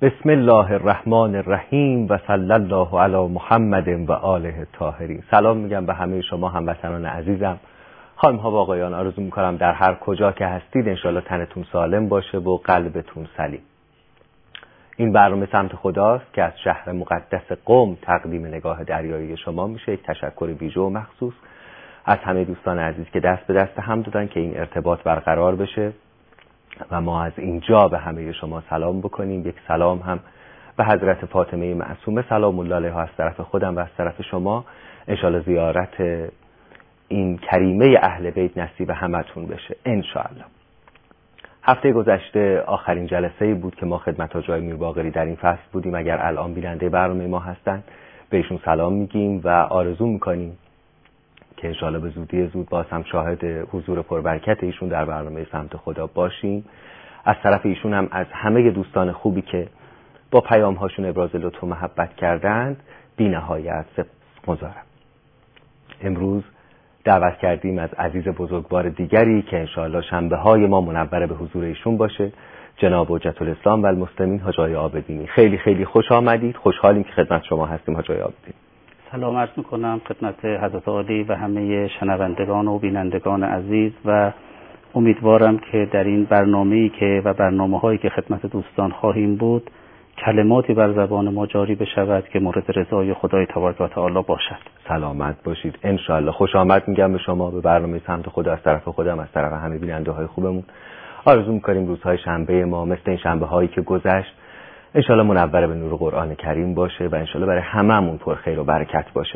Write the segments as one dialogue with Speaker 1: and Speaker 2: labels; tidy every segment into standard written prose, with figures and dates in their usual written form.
Speaker 1: بسم الله الرحمن الرحیم و صلی الله علی محمد و آله الطاهرین. سلام میگم به همه شما هموطنان عزیزم. خانم ها و آقایان، آرزو میکنم در هر کجا که هستید انشالله تنتون سالم باشه و قلبتون سلیم. این برنامه سمت خداست که از شهر مقدس قم تقدیم نگاه دریایی شما میشه. یک تشکر ویژه و مخصوص از همه دوستان عزیز که دست به دست هم دادن که این ارتباط برقرار بشه و ما از اینجا به همه شما سلام بکنیم. یک سلام هم به حضرت فاطمه معصومه سلام الله علیها از طرف خودم و از طرف شما. انشالله زیارت این کریمه اهل بیت نصیب همتون بشه انشالله. هفته گذشته آخرین جلسه بود که ما خدمت حاج میر باقری در این فصل بودیم. اگر الان بیننده برنامه ما هستن بهشون سلام میگیم و آرزو میکنیم که انشالله به زودی زود باز هم شاهد حضور پربرکت ایشون در برنامه سمت خدا باشیم. از طرف ایشون هم از همه دوستان خوبی که با پیام هاشون ابراز لطف و محبت کردند بی نهایت سپاسگزارم. امروز دعوت کردیم از عزیز بزرگوار دیگری که انشاءالله شنبه های ما منور به حضور ایشون باشه، جناب حجت الاسلام و المسلمین حاج آقای عابدینی. خیلی خیلی خوش آمدید. خوشحالیم که خدمت شما هستیم حاج آقای عابدینی.
Speaker 2: سلام عرض میکنم خدمت حضرت عالی و همه شنوندگان و بینندگان عزیز و امیدوارم که در این برنامه‌ای که و برنامه‌هایی که خدمت دوستان خواهیم بود کلماتی بر زبان ما جاری بشود که مورد رضای خدای تبارک و تعالی باشد.
Speaker 1: سلامت باشید انشالله. خوش آمد میگم به شما، به برنامه سمت خدا از طرف خودم، از طرف همه بیننده‌های خوبمون. آرزو می‌کنیم روزهای شنبه ما مثل این شنبه‌هایی که گذشت انشالله منور به نور قرآن کریم باشه و انشالله برای هممون پر خیر و برکت باشه.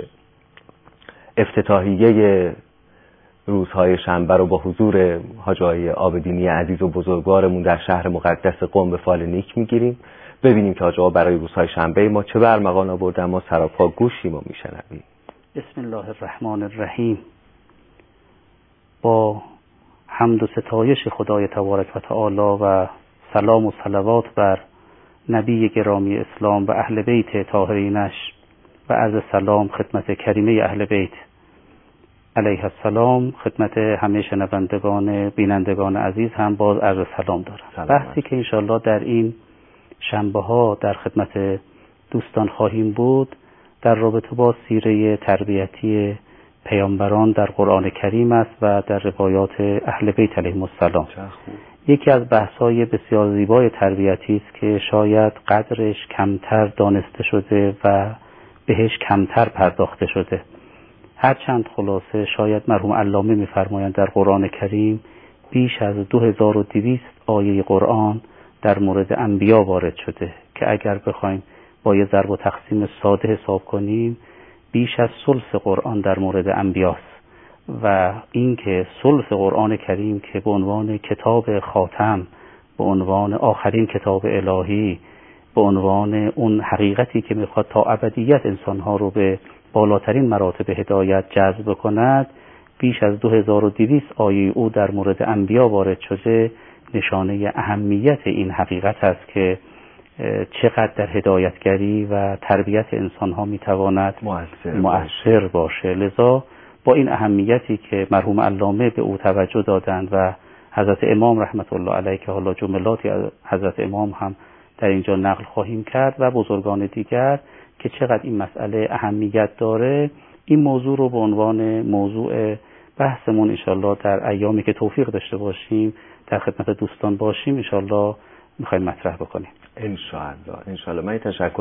Speaker 1: افتتاحیه روزهای شنبه رو با حضور حاج آقای عابدینی عزیز و بزرگوارمون در شهر مقدس قم به فال نیک میگیریم. ببینیم که حاج آقا برای روزهای شنبه ما چه برمغان آوردن. ما سراپا گوشیم و میشنویم.
Speaker 2: بسم الله الرحمن الرحیم. با حمد و ستایش خدای تبارک و تعالی و سلام و صلوات بر نبی گرامی اسلام و اهل بیت طاهرینش و عرض سلام خدمت کریمه اهل بیت علیه السلام، خدمت همه شنوندگان بینندگان عزیز هم باز عرض سلام دارم. بحثی که انشالله در این شنبه ها در خدمت دوستان خواهیم بود در رابطه با سیره تربیتی پیامبران در قرآن کریم است و در روایات اهل بیت علیهم السلام. یکی از بحث‌های بسیار زیبای تربیتی است که شاید قدرش کمتر دانسته شده و بهش کمتر پرداخته شده. هرچند خلاصه شاید مرحوم علامه می‌فرمایند در قرآن کریم بیش از 2200 آیه قرآن در مورد انبیا وارد شده که اگر بخوایم با یه ضرب و تقسیم ساده حساب کنیم بیش از ثلث قرآن در مورد انبیاست و اینکه ثلث قرآن کریم که به عنوان کتاب خاتم، به عنوان آخرین کتاب الهی، به عنوان اون حقیقتی که میخواد تا ابدیت انسانها رو به بالاترین مراتب هدایت جذب کند، بیش از 2200 آیه او در مورد انبیا وارد شده، نشانه اهمیت این حقیقت است که چقدر در هدایتگری و تربیت انسانها میتواند مؤثر باشه. لذا با این اهمیتی که مرحوم علامه به او توجه دادند و حضرت امام رحمت الله علیه که حالا جملاتی از حضرت امام هم در اینجا نقل خواهیم کرد و بزرگان دیگر که چقدر این مسئله اهمیت داره، این موضوع رو به عنوان موضوع بحثمون انشالله در ایامی که توفیق داشته باشیم در خدمت دوستان باشیم انشالله میخوایم مطرح بکنیم.
Speaker 1: انشالله. من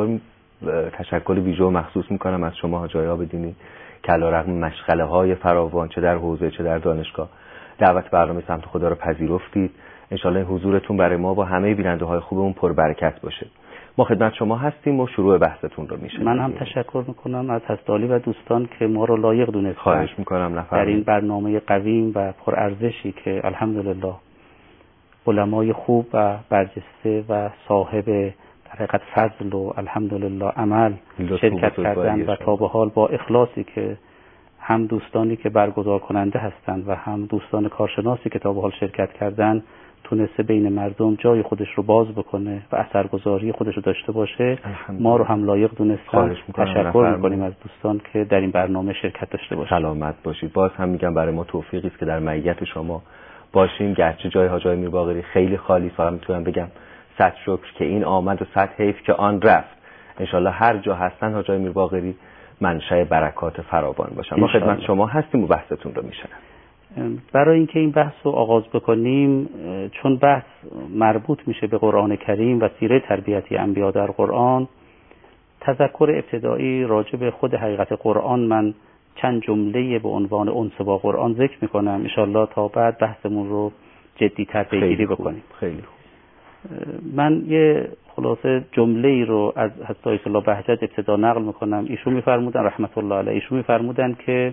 Speaker 1: تشکر ویژه و مخصوص میکنم از شما حاج آقای عابدینی که علیرغم مشغله های فراوان چه در حوزه چه در دانشگاه دعوت برنامه سمت خدا رو پذیرفتید. انشالله حضورتون برای ما با همه بیننده های خوبمون پربرکت باشه. ما خدمت شما هستیم و شروع بحثتون رو میشه.
Speaker 2: من هم تشکر میکنم از حضرت عالی و دوستان که ما رو لایق دونستن.
Speaker 1: خواهش میکنم
Speaker 2: در این برنامه قویم و پرارزشی که الحمدلله علمای خوب و برجسته و صاحب در حقیقت فضل و الحمدلله عمل شرکت کردن و تا به حال با اخلاصی که هم دوستانی که برگزار کننده هستند و هم دوستان کارشناسی که تا به حال شرکت کردن تونسته بین مردم جای خودش رو باز بکنه و اثرگذاری خودش رو داشته باشه. ما رو هم لایق دونستن. تشکر میکنیم از دوستان که در این برنامه شرکت داشته باشن.
Speaker 1: سلامت باشید. باز هم میگم برای ما توفیقی است که در معیت شما باشیم. گرچه جای حاج آقای میر باقری خیلی خالی، فقط میتونم بگم صد شکر که این آمد و صد حیف که آن رفت. انشالله هر جا هستن حاج آقای میرباقری منشأ برکات فراوان باشن. ما خدمت شما هستیم و بحثتون رو میشنم.
Speaker 2: برای اینکه این بحث رو آغاز بکنیم، چون بحث مربوط میشه به قرآن کریم و سیره تربیتی انبیا در قرآن، تذکر ابتدایی راجع به خود حقیقت قرآن من چند جمله به عنوان انس با قرآن ذکر میکنم، انشالله تا بعد بحثمون رو جدی‌تر پیگیری بکنیم.
Speaker 1: خیلی خوب.
Speaker 2: من یه خلاصه جمله ای رو از حضرت آیت الله بهجت ابتدا نقل میکنم. ایشون میفرمودن رحمت الله علیه، ایشون میفرمودن که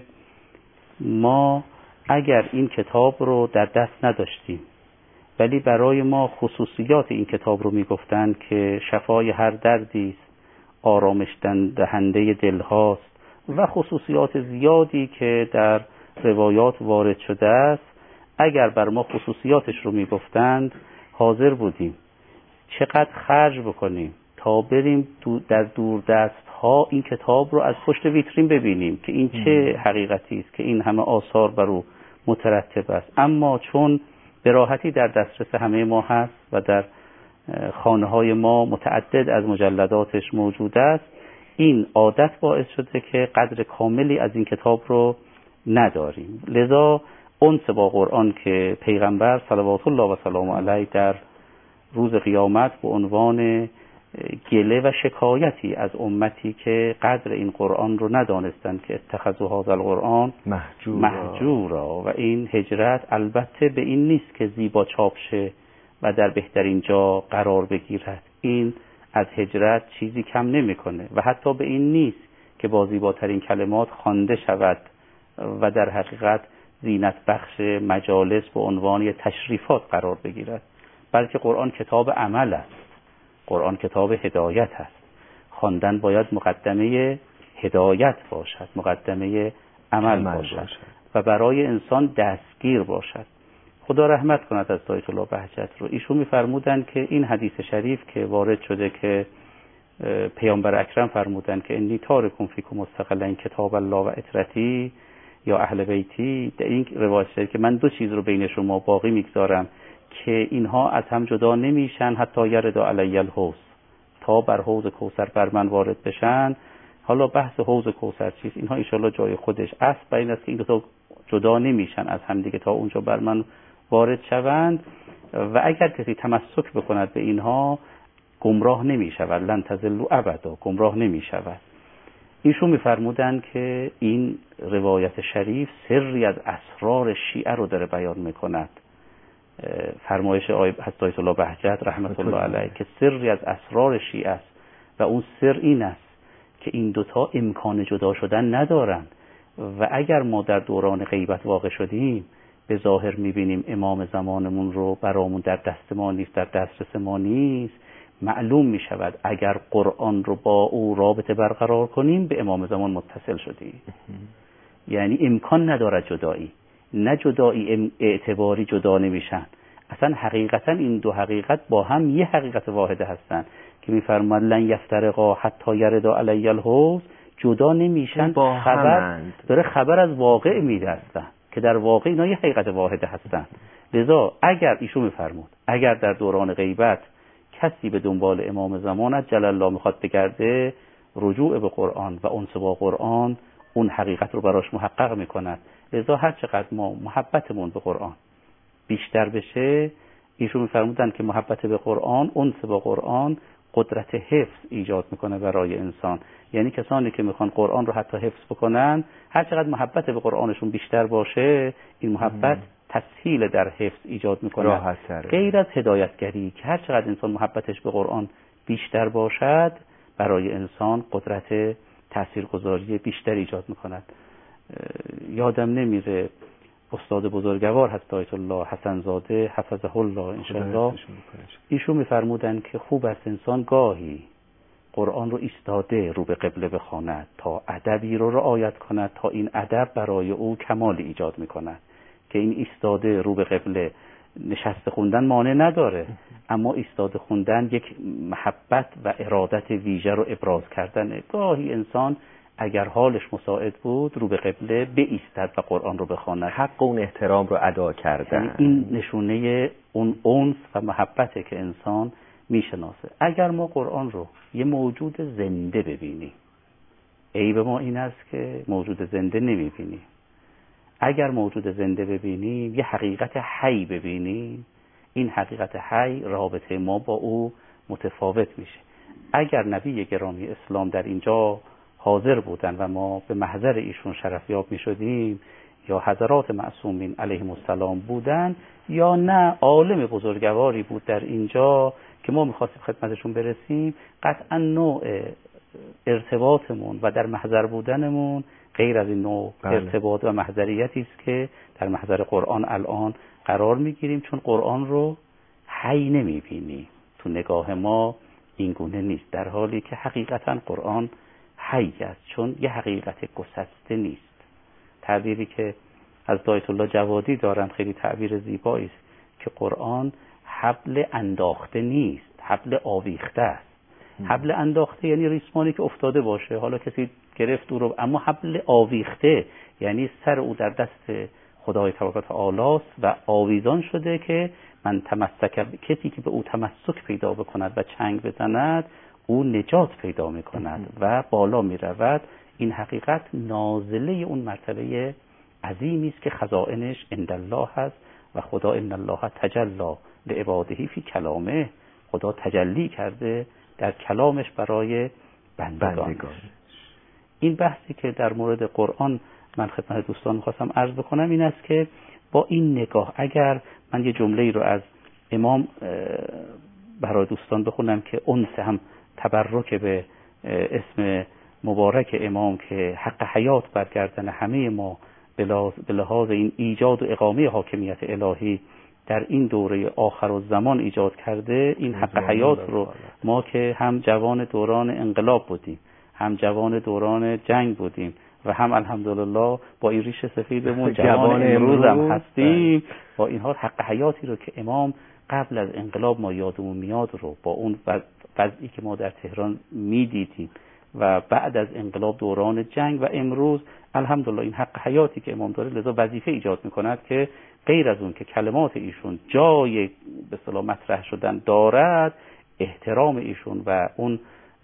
Speaker 2: ما اگر این کتاب رو در دست نداشتیم ولی برای ما خصوصیات این کتاب رو میگفتن که شفای هر دردی است، آرامش دهنده دل هاست و خصوصیات زیادی که در روایات وارد شده است، اگر بر ما خصوصیاتش رو میگفتند حاضر بودیم چقدر خرج بکنیم تا بریم در دوردست ها این کتاب رو از پشت ویترین ببینیم که این چه حقیقتی است که این همه آثار بر او مترتب است. اما چون به راحتی در دسترس همه ما هست و در خانه های ما متعدد از مجلداتش موجود است، این عادت باعث شده که قدر کاملی از این کتاب رو نداریم. لذا انس با قرآن که پیغمبر صلوات الله و سلام علیه در روز قیامت به عنوان گله و شکایتی از امتی که قدر این قرآن رو ندانستند که اتخذوا هذا القرآن مهجورا، و این هجرت البته به این نیست که زیبا چاپ شه و در بهترین جا قرار بگیرد، این از هجرت چیزی کم نمیکنه و حتی به این نیست که با زیباترین کلمات خوانده شود و در حقیقت زینت بخش مجالس به عنوان تشریفات قرار بگیرد، بلکه قرآن کتاب عمل است، قرآن کتاب هدایت است. خواندن باید مقدمه هدایت باشد، مقدمه عمل باشد و برای انسان دستگیر باشد. خدا رحمت کند از آیت الله بهجت رو. ایشون می‌فرمودند که این حدیث شریف که وارد شده که پیامبر اکرم فرمودن که انی تارکم فیکم مستقلا کتاب الله و اطرتی یا اهل بیتی، در این روایت شده که من دو چیز رو بین شما باقی میگذارم که اینها از هم جدا نمیشن حتی یرد علی الحوض، تا بر حوض کوثر بر من وارد بشن. حالا بحث حوض کوثر چیست، اینها ان شاءالله جای خودش است، و این است که این دو تا جدا نمیشن از هم دیگه تا اونجا بر من وارد شوند و اگر کسی تمسک بکند به اینها گمراه نمیشود، لن تضلوا ابدا، گمراه نمیشود. ایشون میفرمودن که این روایت شریف سری از اسرار شیعه رو داره بیان میکند. فرمایش حضرت آیت الله بهجت رحمت الله علیه که سری از اسرار شیعه است و اون سر این است که این دوتا امکان جدا شدن ندارند و اگر ما در دوران غیبت واقع شدیم به ظاهر میبینیم امام زمانمون رو برامون در دست ما نیست، در دسترس ما نیست، معلوم میشود اگر قرآن رو با او رابطه برقرار کنیم به امام زمان متصل شدیم. یعنی امکان ندارد جدایی، نه جدایی اعتباری جدا نمیشن، اصلا حقیقتا این دو حقیقت با هم یه حقیقت واحده هستن که میفرماد لن یفترقا حتی یردا علی الحوض، جدا نمیشن،
Speaker 1: با
Speaker 2: خبر داره خبر از واقع میده هستن که در واقع اینا یه حقیقت واحده هستن. لذا اگر ایشون میفرمود اگر در دوران غیبت کسی به دنبال امام زمان جل الله میخواد بگرده، رجوع به قرآن و انس با قرآن اون حقیقت رو براش محقق میکند. لذا هر چقدر ما محبتمون به قرآن بیشتر بشه، ایشون میفرمودن که محبت به قرآن، انس با قرآن قدرت حفظ ایجاد میکنه برای انسان. یعنی کسانی که میخوان قرآن رو حتی حفظ بکنن، هر چقدر محبت به قرآنشون بیشتر باشه، این محبت تسهیل در حفظ ایجاد میکنه، غیر از هدایتگری که هر چقدر انسان محبتش به قرآن بیشتر باشد برای انسان قدرت تاثیرگذاری بیشتر ایجاد میکند. یادم نمیره استاد بزرگوار حضرت آیت الله حسن زاده حفظه الله انشاءالله، ایشون میفرمودن که خوب است انسان گاهی قرآن رو ایستاده رو به قبله بخواند تا ادبی رو رعایت کند تا این ادب برای او کمال ایجاد میکند، که این ایستاده رو به قبله نشسته خوندن مانع نداره، اما ایستاده خوندن یک محبت و ارادت ویژه رو ابراز کردن. گاهی انسان اگر حالش مساعد بود رو به قبله بایستد و قرآن رو بخواند،
Speaker 1: حق اون احترام رو ادا کردن.
Speaker 2: این نشونه اون انس و محبته که انسان میشناسه. اگر ما قرآن رو یه موجود زنده ببینیم، عیب ما این است که موجود زنده نمیبینیم. اگر موجود زنده ببینیم، یه حقیقت حی ببینیم، این حقیقت حی رابطه ما با او متفاوت میشه. اگر نبی گرامی اسلام در اینجا حاضر بودن و ما به محضر ایشون شرفیاب میشدیم، یا حضرات معصومین علیهم السلام بودن، یا نه عالم بزرگواری بود در اینجا که ما میخواستیم خدمتشون برسیم، قطعا نوع ارتباطمون و در محضر بودنمون غیر از این نوع ارتباط و محضریتی است که در محضر قرآن الان قرار میگیریم، چون قرآن رو حی نمیبینیم. تو نگاه ما این گونه نیست، در حالی که حقیقتا قرآن حی است، چون یه حقیقت گسسته نیست. تعبیری که از آیت الله جوادی دارن خیلی تعبیر زیبایی است که قرآن حبل انداخته نیست، حبل آویخته است. حبل انداخته یعنی ریسمانی که افتاده باشه، حالا کسی گرفت او رو، اما حبل آویخته یعنی سر او در دست خدای تبارک و تعالی است و آویزان شده که من تمسک، کسی که به او تمسک پیدا بکند و چنگ بزند او نجات پیدا میکند و بالا میرود. این حقیقت نازله اون مرتبه عظیمی است که خزائنش عند الله هست و خدا ان الله تجلی لعباده فی کلامه، خدا تجلی کرده در کلامش برای بندگانش. این بحثی که در مورد قرآن من خدمت دوستان می‌خواستم عرض بکنم این است که با این نگاه، اگر من یه جمله‌ای رو از امام برای دوستان بخونم که انس هم تبرک به اسم مبارک امام که حق حیات برگردن همه ما به لحاظ این ایجاد و اقامه حاکمیت الهی در این دوره آخر الزمان ایجاد کرده. این حق حیات رو ما که هم جوان دوران انقلاب بودیم، هم جوان دوران جنگ بودیم و هم الحمدلله با این ریش سفیدمون جوان امروز هم هستیم، با این حال حق حیاتی رو که امام قبل از انقلاب ما یادمون میاد رو با اون وضعی که ما در تهران میدیدیم و بعد از انقلاب دوران جنگ و امروز الحمدلله این حق حیاتی که امام داره، لذا وظیفه ایجاد میکند که غیر از اون که کلمات ایشون جای به اصطلاح مطرح شدن دارد، احترام ایشون و اون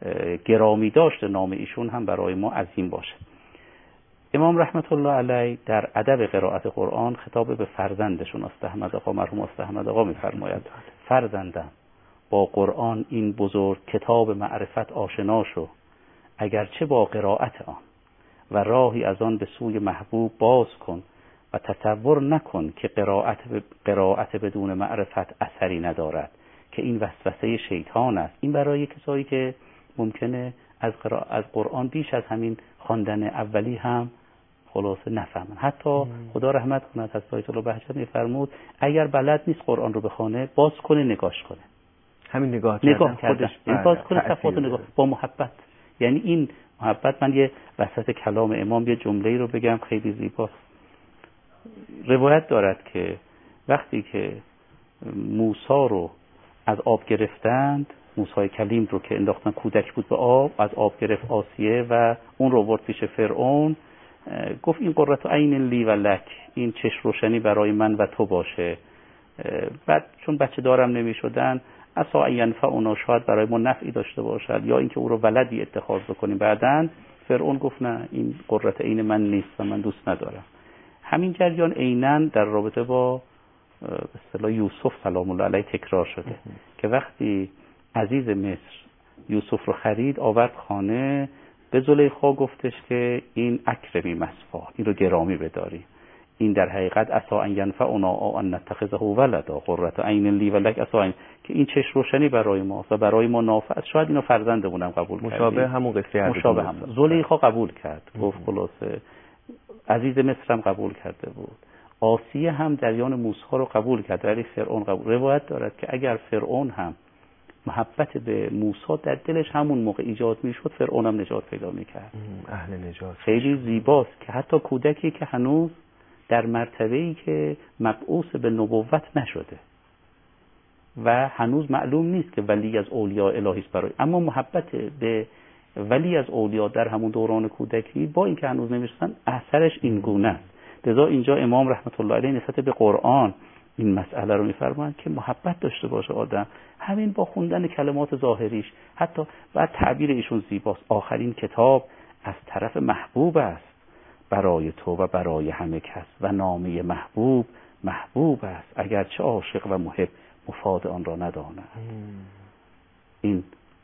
Speaker 2: گرامی داشت نام ایشون هم برای ما عظیم باشه. امام رحمت الله علیه در ادب قرائت قرآن خطاب به فرزندشون استحمد آقا، مرحوم استحمد آقا میفرماید: فرزندم، با قرآن این بزرگ کتاب معرفت آشنا شو، اگرچه با قرائت آن، و راهی از آن به سوی محبوب باز کن و تصور نکن که قرائت بدون معرفت اثری ندارد، که این وسوسه شیطان است. این برای کسایی که ممکنه از قرآن بیش از همین خواندن اولی هم خلاصه نفهمن. حتی خدا رحمت کند، حضرت آیت الله بهجت میفرمود اگر بلد نیست قرآن رو بخونه، باز کنه نگاش کنه،
Speaker 1: همین نگاه
Speaker 2: خودش باز کنه صفحات نگاه با محبت. یعنی این محبت، من یه وسط کلام امام یه جمله‌ای رو بگم خیلی زیباست. روایت دارد که وقتی که موسی رو از آب گرفتند، موسی کلیم رو که انداختن، کودک بود به آب، از آب گرفت آسیه و اون رو برد پیش فرعون، گفت این قرة عین لی و لک، این چشم روشنی برای من و تو باشه. بعد چون بچه دارم نمی شدن، عسی ان ینفعنا، شاید برای ما نفعی داشته باشد یا اینکه او رو ولدی اتخاذ بکنیم. بعدن فرعون گفت نه، این قرة عین من نیست و من دوست ندارم. همین جریان عیناً در رابطه با به اصطلاح یوسف سلام الله علیه تکرار شده که وقتی عزیز مصر یوسف رو خرید آورد خانه، به زلیخا گفتش که این اکرمی مصفا، این رو گرامی بداری، این در حقیقت عسی ان ینفعنا او ان نتخذه ولدا قرة عین لی و لک، عسی که این چشم روشنی برای ماست و برای ما نافع است، شاید اینو فرزندمونم قبول کنه.
Speaker 1: مشابه همون قصه
Speaker 2: مشابه هم زلیخا قبول کرد، گفت خلاصه عزیز مصر هم قبول کرده بود، آسیه هم جریان موسی رو قبول کرد، ولی فرعون قبول. روایت دارد که اگر فرعون هم محبت به موسی در دلش همون موقع ایجاد میشد، فرعون هم نجات پیدا میکرد.
Speaker 1: اهل نجات.
Speaker 2: خیلی زیباست که حتی کودکی که هنوز در مرتبه‌ای که مبعوث به نبوت نشده و هنوز معلوم نیست که ولی از اولیاء الهی است برای، اما محبت به ولی از اولیاء در همون دوران کودکی با اینکه هنوز نمیشن، اثرش این گونه است. لذا اینجا امام رحمت الله علیه نسبت به قرآن این مسئله رو میفرمایند که محبت داشته باشه آدم، همین با خوندن کلمات ظاهریش. حتی بعد تعبیر ایشون زیباست، آخرین کتاب از طرف محبوب است برای تو و برای همه کس و نامه محبوب محبوب است اگرچه عاشق و محب مفاد آن را نداند. این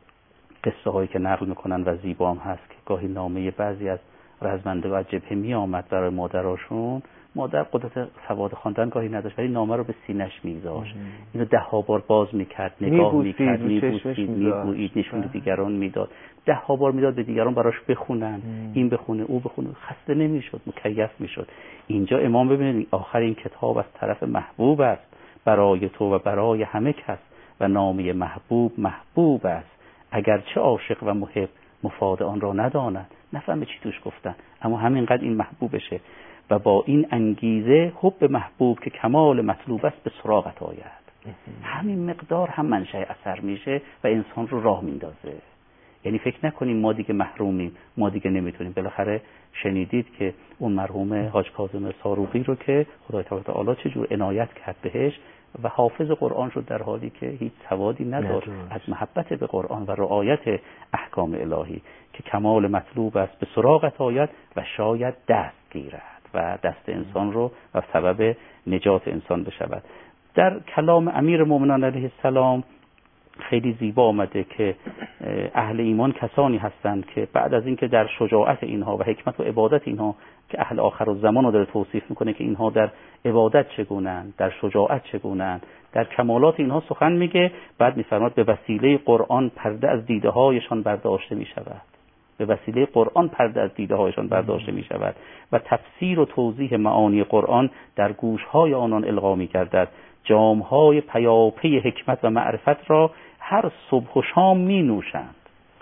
Speaker 2: قصه هایی که نقل میکنن و زیبا هم هست که گاهی نامه بعضی از رزمندگان از جبهه می آمد برای مادراشون، مادر قدرت سواد خواندن گاهی نداشت ولی نامه رو به سینه‌اش میگذاشت، اینو 10 بار باز میکرد، نگاه میکرد، میبوسید، میگویید، نشون دیگران میداد، 10 بار میداد به دیگران براش بخونن، این بخونه او بخونه، خسته نمیشد، مکیف میشد. اینجا امام ببینید آخرین کتاب از طرف محبوب است برای تو و برای همه کس و نامه محبوب محبوب است اگرچه عاشق و محب مفاد آن را نداند. نفهمه چی توش گفتن، اما همینقدر این محبوبشه و با این انگیزه حب محبوب که کمال مطلوب است به سراغت آید. همین مقدار هم منشأ اثر میشه و انسان رو راه میندازه. یعنی فکر نکنیم ما دیگه محرومیم، ما دیگه نمیتونیم. بالاخره شنیدید که اون مرحوم حاج کاظم ساروقی رو که خدای تبارک و تعالی چجور عنایت کرد بهش و حافظ قرآن شد در حالی که هیچ سوادی نداشت، از محبت به قرآن و رعایت احکام الهی که کمال مطلوب است به سراغت آید و شاید دست گیرد و دست انسان رو و سبب نجات انسان بشود. در کلام امیر مومنان علیه السلام خیلی زیبا آمده که اهل ایمان کسانی هستند که بعد از اینکه در شجاعت اینها و حکمت و عبادت اینها که اهل آخر الزمان رو داره توصیف میکنه که اینها در عبادت چگونند، در شجاعت چگونند، در کمالات اینها سخن میگه، بعد میفرماد به وسیله قرآن پرده از دیده هایشان برداشته میشود، به وسیله قرآن پرده از دیده هایشان برداشته میشود و تفسیر و توضیح معانی قرآن در گوش های آنان القا میگردد. جام های پیاپی حکمت و معرفت را هر صبح و شام می نوشند.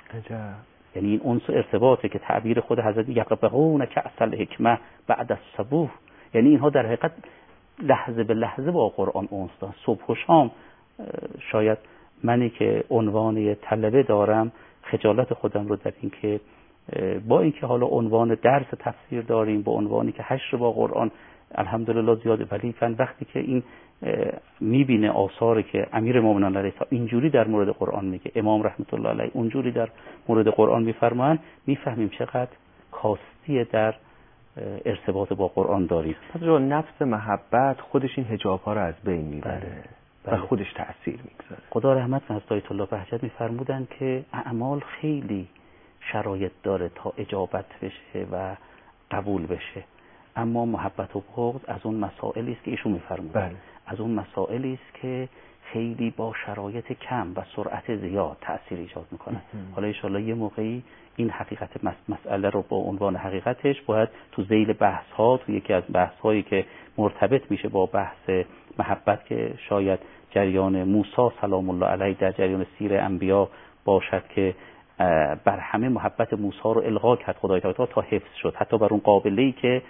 Speaker 2: یعنی این انس و ارتباطه که تعبیر خود حضرت یقبقون کأس الحکمه بعد الصبوح، یعنی اینها در حقیقت لحظه به لحظه با قرآن انس دارن، صبح و شام. شاید منی که عنوان طلبه دارم خجالت خودم رو در این که با اینکه حالا عنوان درس تفسیر داریم، با عنوانی که حشر با قرآن الحمدلله زیاده، ولی وقتی که این میبینه آثاری که امیر مومنان علیه السلام اینجوری در مورد قرآن میگه، امام رحمت الله علیه اونجوری در مورد قرآن میفرمایند، میفهمیم چقدر کاستی در ارتباط با قرآن داریم.
Speaker 1: پس نفس محبت خودش این حجاب ها رو از بین میبره و خودش تأثیر میگذاره.
Speaker 2: خدا رحمت کنه حضرت آیت الله بهجت میفرمودن که اعمال خیلی شرایط داره تا اجابت بشه و قبول بشه، اما محبت و بغض از اون مسائلی است که ایشون میفرمودن، از اون مسائلی است که خیلی با شرایط کم و سرعت زیاد تأثیر ایجاد میکنه. حالا ان شاءالله یه موقعی این حقیقت مسئله رو با عنوان حقیقتش باید تو ذیل بحث ها، تو یکی از بحث هایی که مرتبط میشه با بحث محبت که شاید جریان موسی سلام الله علیه در جریان سیر انبیا باشد که بر همه محبت موسی رو القا کرد خدای تعالی تا حفظ شد، حتی بر اون قابله‌ای که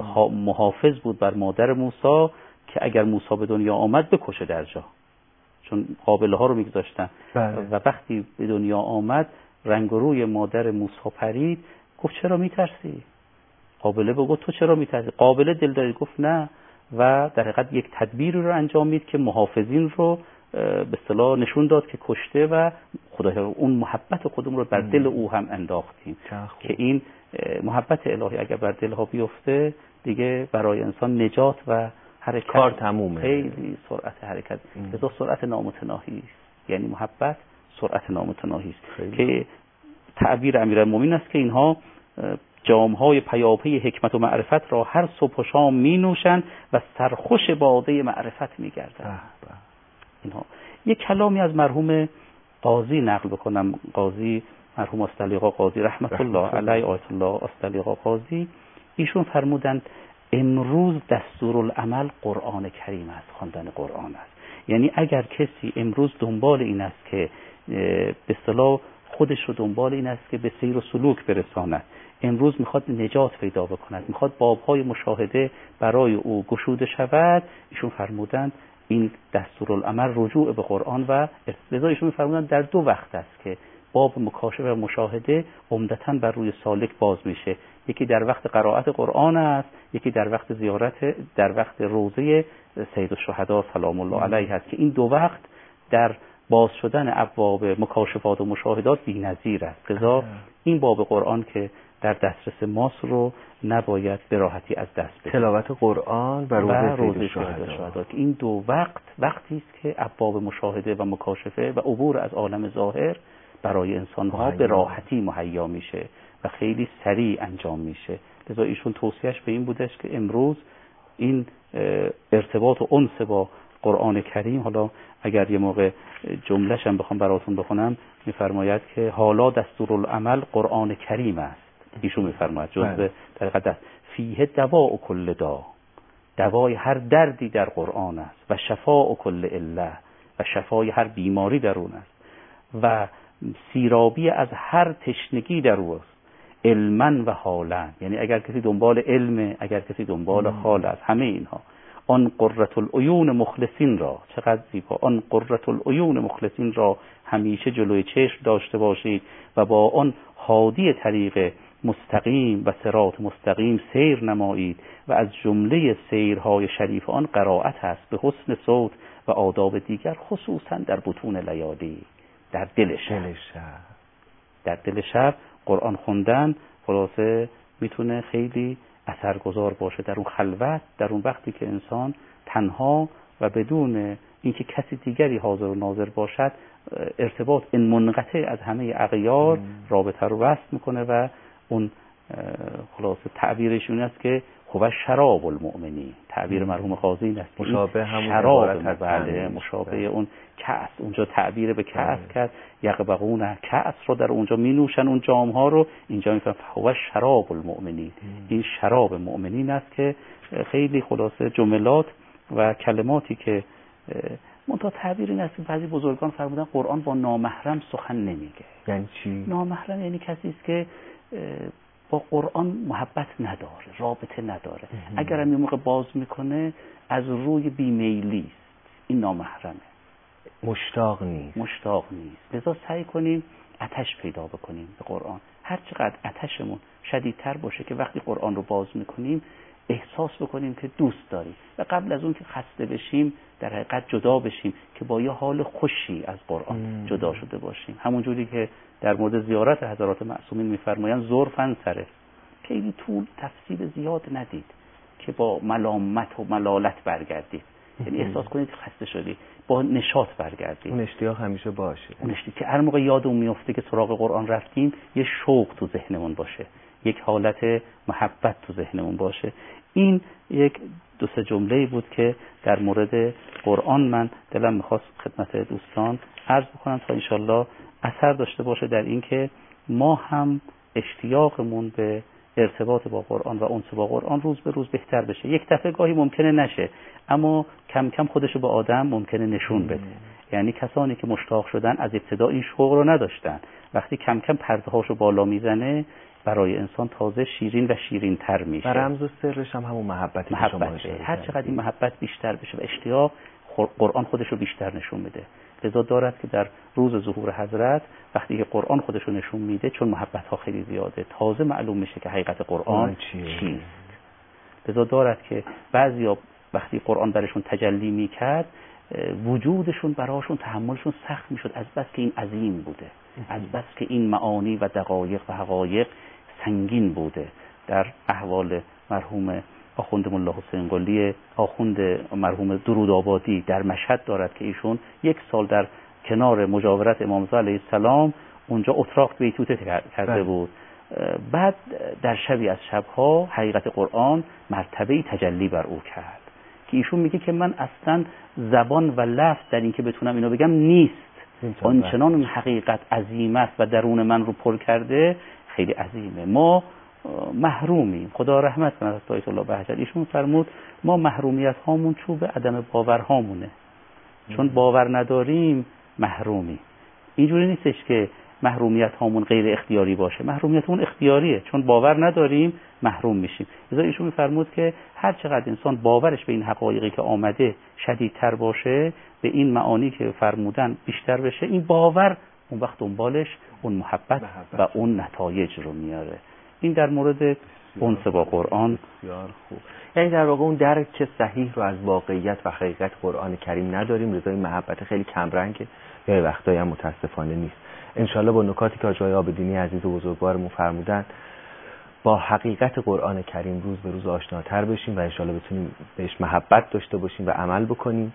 Speaker 2: محافظ بود بر مادر موسی که اگر موسی به دنیا آمد بکشه در جا، چون قابله ها رو میگذاشتن و وقتی به دنیا آمد رنگ و روی مادر موسی پرید، گفت چرا میترسی؟ قابله بگو تو چرا میترسی؟ قابله دل دارید گفت نه، و در حقیقت یک تدبیری رو انجام مید که محافظین رو به اصطلاح نشون داد که کشته و خدای اون محبت خودمون رو بر دل او هم انداختیم که این محبت الهی اگر بر دل ها بیفته دیگه برای انسان نجات و حرکت
Speaker 1: کار تمومه،
Speaker 2: خیلی سرعت حرکت لذا سرعت نامتناهی است، یعنی محبت سرعت نامتناهی است که تعبیر امیرالمومنین است که اینها جام‌های پیاپی حکمت و معرفت را هر صبح و شام می نوشند و سرخوش باده معرفت می گردند. اینها یک کلامی از مرحوم قاضی نقل بکنم، قاضی مرحوم استعلیقا قاضی رحمت الله علیه، آیت الله استعلیقا قاضی، ایشون فرمودند امروز دستورالعمل قرآن کریم است، خواندن قرآن است. یعنی اگر کسی امروز دنبال این است که به اصطلاح خودش رو دنبال این است که به سیر و سلوک برساند، امروز میخواد نجات پیدا بکند، میخواد بابهای مشاهده برای او گشوده شود، ایشون فرمودند این دستورالعمل رجوع به قرآن و لذا ایشون فرمودند در 2 وقت است که باب مکاشفه و مشاهده عمدتاً بر روی سالک باز میشه، یکی در وقت قرائت قرآن است، یکی در وقت زیارت، در وقت روضه سید الشهدا سلام الله علیه هست که این دو وقت در باز شدن ابواب مکاشفات و مشاهدات بی‌نظیر است. لذا این باب قرآن که در دسترس ماست رو نباید به راحتی از دست بدیم.
Speaker 1: تلاوت قرآن و روزه شهدا
Speaker 2: که این دو وقت وقتی است که ابواب مشاهده و مکاشفه و عبور از عالم ظاهر برای انسان‌ها به راحتی مهیا میشه و خیلی سریع انجام میشه. لذا ایشون توصیهش به این بودش که امروز این ارتباط و انس با قرآن کریم، حالا اگر یه موقع جمله‌ش هم بخوام براتون بخونم، میفرماید که حالا دستورالعمل قرآن کریم است. ایشون میفرماید جزء در قدس فیه دواء و کل دا، دوای هر دردی در قرآن است و شفاء و کل عله، و شفای هر بیماری در اون است و سیرابی از هر تشنگی در او است، علما و حالا. یعنی اگر کسی دنبال علم، اگر کسی دنبال حال است، همه اینها. آن قرة العیون مخلصین را، چقدر زیبا، آن قرة العیون مخلصین را همیشه جلوی چشم داشته باشید و با آن هادی طریق مستقیم و صراط مستقیم سیر نمایید و از جمله سیرهای شریف آن قرائت است به حسن صوت و آداب دیگر، خصوصا در بطون لیالی، در دل شب. در دل شب قرآن خوندن خلاصه میتونه خیلی اثرگذار باشه در اون خلوت، در اون وقتی که انسان تنها و بدون اینکه کسی دیگری حاضر و ناظر باشد ارتباط این منقطع از همه اغیار رابطه رو وصل میکنه و اون خلاصه تعبیرش این است که هو شراب المؤمنین. تعبیر مرحوم قاضی این است،
Speaker 1: مشابه همون
Speaker 2: شراب، بله مشابه اون کأس. اونجا تعبیر به کأس کرد، یقبقون کأس رو در اونجا می نوشن اون جام ها رو، اینجا میفهمن هو شراب المؤمنین. این شراب مؤمنین است که خیلی خلاصه جملات و کلماتی که منتها تعبیر این است که بعضی بزرگان فرمودن قرآن با نامحرم سخن نمیگه.
Speaker 1: یعنی چی؟
Speaker 2: نامحرم یعنی کسی است که با قرآن محبت نداره، رابطه نداره. اگر هم یه موقع باز میکنه از روی بیمیلی است، این نامحرمه،
Speaker 1: مشتاق نیست.
Speaker 2: لذا سعی کنیم آتش پیدا بکنیم به قرآن. هر چقدر آتشمون شدیدتر باشه که وقتی قرآن رو باز میکنیم احساس بکنیم که دوست داریم و قبل از اون که خسته بشیم در حقیقت جدا بشیم که با یه حال خوشی از قرآن جدا شده باشیم. همونجوری که در مورد زیارت حضرات معصومین میفرمایند ظرفاً صرف، خیلی طول تفصیل زیاد ندید که با ملامت و ملالت برگردید، یعنی احساس کنید خسته شدید، با نشاط برگردید.
Speaker 1: اون اشتیاق همیشه باشه،
Speaker 2: اون اشتیاق که هر موقع یادمون میفته که سراغ قرآن رفتیم یه شوق تو ذهنمون باشه، یک حالت محبت تو ذهنمون باشه. این یک دو سه جمله‌ای بود که در مورد قرآن من دلم می‌خواست خدمت دوستان عرض بکنم تا انشالله اثر داشته باشه در این که ما هم اشتیاقمون به ارتباط با قرآن و انس با قرآن روز به روز بهتر بشه. یک دفعه گاهی ممکنه نشه، اما کم کم خودشو به آدم ممکنه نشون بده. یعنی کسانی که مشتاق شدن از ابتدا این شوق رو نداشتن، وقتی کم کم پرده‌هاشو بالا میزنه برای انسان تازه شیرین و شیرین تر میشه.
Speaker 1: و رمز و سرش هم همون محبتی که شما اشاره
Speaker 2: هر چقدر این محبت بیشتر بشه و اشتیاق، قرآن خودش رو بیشتر نشون میده. لذا دارد که در روز ظهور حضرت وقتی که قرآن خودش رو نشون میده، چون محبت ها خیلی زیاده، تازه معلوم میشه که حقیقت قرآن چیست. لذا دارد که بعضیا وقتی قرآن برشون تجلی میکرد وجودشون براشون تحملشون سخت میشد، از بس که این عظیم بوده، از بس که این معانی و دقایق و حقایق سنگین بوده. در احوال مرحوم آخوند ملا حسین قلی، آخوند مرحوم درودآبادی در مشهد دارد که ایشون 1 سال در کنار مجاورت امام رضا علیه السلام اونجا اتراق بیتوته کرده بود. بعد در شبی از شبها حقیقت قرآن مرتبه تجلی بر او کرد که ایشون میگه که من اصلا زبان و لفظ در این که بتونم اینو بگم نیست، آنچنان اون حقیقت عظیمت و درون من رو پر کرده، خیلی عظیمه. ما محرومیم، خدا رحمت کنه حضرت آیت الله بهجت، ایشون فرمود ما محرومیت هامون چوب عدم باور هامونه، چون باور نداریم محرومی. اینجوری نیستش که محرومیت هامون غیر اختیاری باشه، محرومیتمون اختیاریه، چون باور نداریم محروم میشیم. لذا ایشون فرمود که هر چقدر انسان باورش به این حقایقی که آمده شدیدتر باشه، به این معانی که فرمودن بیشتر بشه، این باور اون وقت دنبالش اون محبت و اون نتایج رو میاره. این در مورد انس با قرآن.
Speaker 1: بسیار خوب. یعنی در واقع اون درک صحیح رو از واقعیت و حقیقت قرآن کریم نداریم. رضای محبت خیلی کمرنگه، یا وقتایی هم متاسفانه نیست. انشالله با نکاتی که آقای عابدینی عزیز و بزرگوارمون فرمودن با حقیقت قرآن کریم روز به روز آشناتر بشیم و انشالله بتونیم بهش محبت داشته باشیم و عمل بکنیم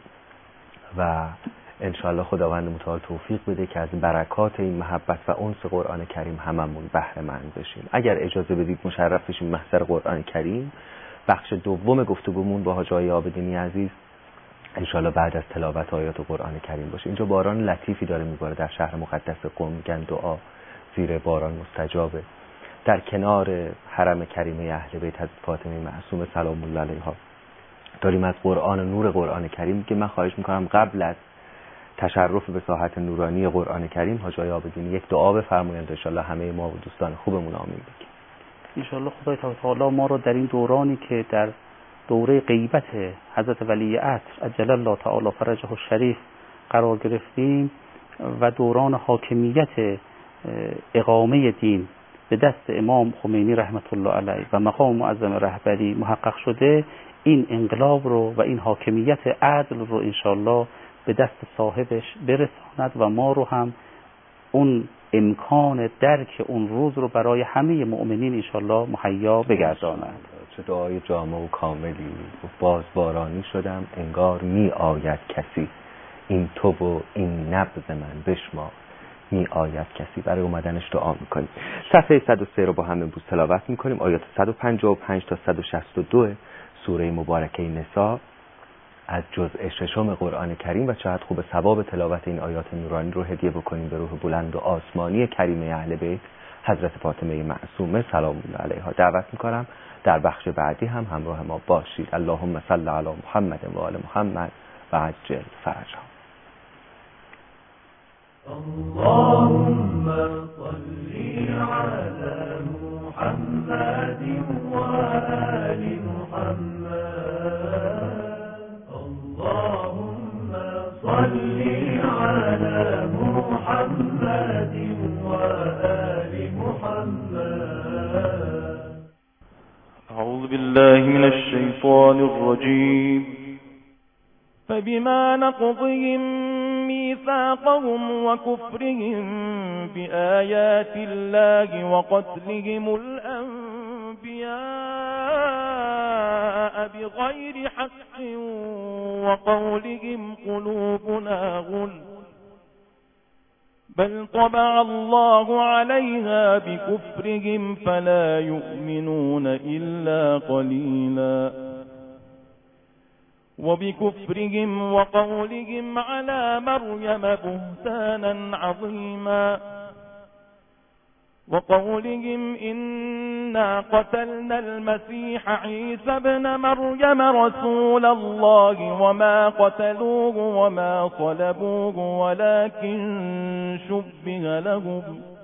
Speaker 1: و انشالله خداوند متعال توفیق بده که از برکات این محبت و انس قرآن کریم هممون بهره مند بشیم. اگر اجازه بدید مشرف بشیم محضر قرآن کریم. بخش دوم گفتگومون با حاج آقای عابدینی عزیز انشالله بعد از تلاوت آیات قرآن کریم باشه. اینجا باران لطیفی داره میباره در شهر مقدس قم، میگن دعا زیر باران مستجابه. در کنار حرم کریمه اهل بیت حضرت فاطمه معصومه سلام الله علیها داریم از قرآن و نور قرآن کریم که من خواهش میکنم قبل از تشرف به ساحت نورانی قرآن کریم حاج آقای عابدینی یک دعا بفرمایند ان شاءالله همه ما و دوستان خوبمون آمین بگیم.
Speaker 2: ان شاءالله خدای تعالی ما رو در این دورانی که در دوره غیبت حضرت ولی عصر عجل الله تعالی فرجه الشریف قرار گرفتیم و دوران حاکمیت اقامه دین به دست امام خمینی رحمت الله علیه و مقام معظم رهبری محقق شده، این انقلاب رو و این حاکمیت عدل رو انشالله به دست صاحبش برساند و ما رو هم اون امکان درک اون روز رو برای همه مؤمنین انشالله مهیا بگرداند.
Speaker 1: چه دعای جامع و کاملی. باز بارانی شدم انگار می آید کسی، این تو و این نبض من بشما می آید کسی. برای اومدنش دعا میکنیم. صفحه 103 رو با هم امروز تلاوت میکنیم. آیات 155 تا 162 سوره مبارکه نساء از جزء ششم قرآن کریم و چقدر خوب ثواب تلاوت این آیات نورانی رو هدیه بکنیم به روح بلند و آسمانی کریمه اهل بیت حضرت فاطمه معصومه سلام الله علیها. دعوت میکنم در بخش بعدی هم همراه ما باشید. اللهم صل علی محمد و آل محمد و عجل فرجهم.
Speaker 3: اللهم صل على محمد وآل محمد. اللهم صل على محمد وآل محمد.
Speaker 4: أعوذ بالله من الشيطان الرجيم. فبما نقضهم ميثاقهم وكفرهم بآيات الله وقتلهم الأنبياء بغير حق وقولهم قلوبنا غلف بل طبع الله عليها بكفرهم فلا يؤمنون إلا قليلا وبكفرهم وقولهم على مريم بهتانا عظيما وقولهم إنا قتلنا المسيح عيسى ابن مريم رسول الله وما قتلوه وما صلبوه ولكن شبه لهم